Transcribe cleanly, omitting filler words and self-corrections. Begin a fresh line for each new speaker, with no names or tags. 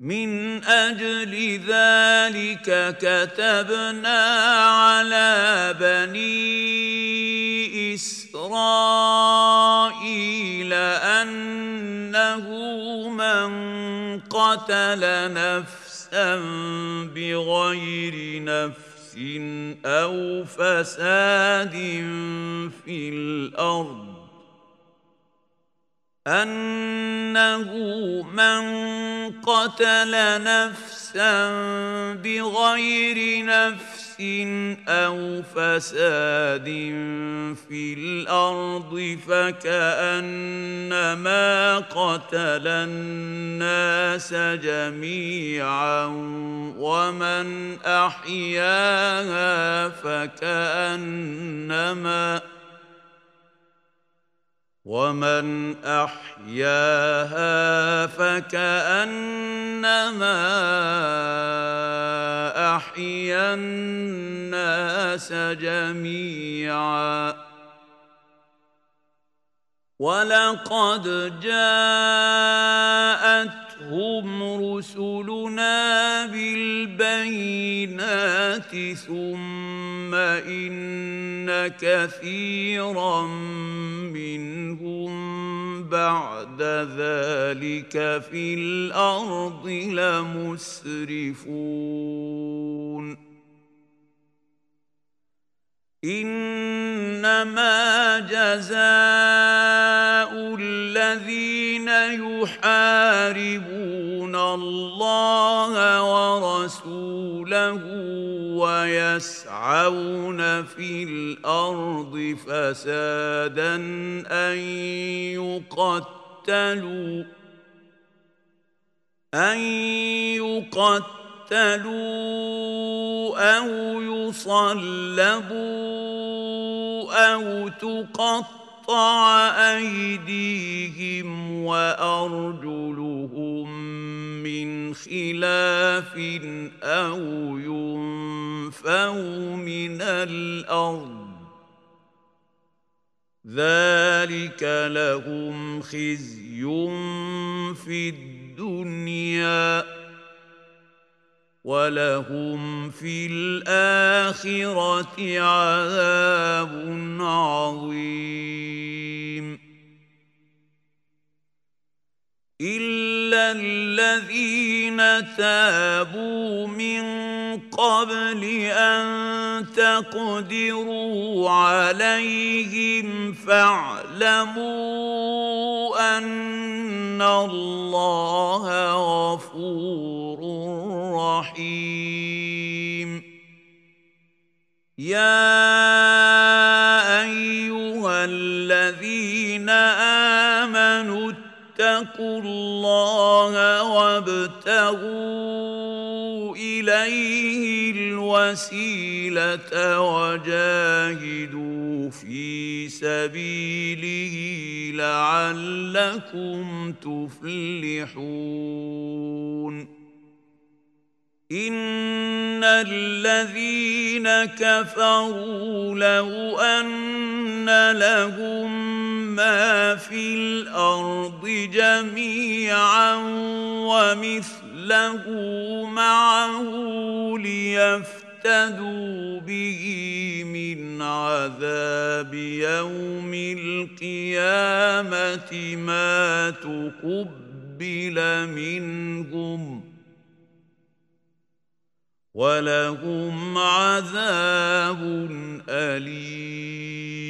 من أجل ذلك كتبنا على بني إسرائيل أنه من قتل نفسا بغير نفس أو فساد في الأرض أنه من قتل نفسا بغير نفس أو فساد في الأرض فكأنما قتل الناس جميعا ومن أحياها فكأنما أحيا الناس جميعا ولقد جاءتهم رسلنا بالبينات ثم إن كثيرا منهم بعد ذلك في الأرض لمسرفون إنما جزاء الذين يحاربون الله ورسوله ويسعون في الأرض فسادا أن يقتلوا أو يصلبوا أو تقطع أيديهم وأرجلهم من خلاف أو ينفوا من الأرض ذلك لهم خزي في الدنيا ولهم في الآخرة عذاب عظيم إلا الذين تابوا من قبل أن تقدروا عليهم فاعلموا أن الله غفور رحيم يا أيها الذين آمنوا اتقوا الله وابتغوا إليه الوسيلة وجاهدوا في سبيله لعلكم تفلحون إن الذين كفروا لو أن لهم ما في الأرض جميعا ومثله معه ليفتدوا به من عذاب يوم القيامة ما تقبل منهم ولهم عذاب أليم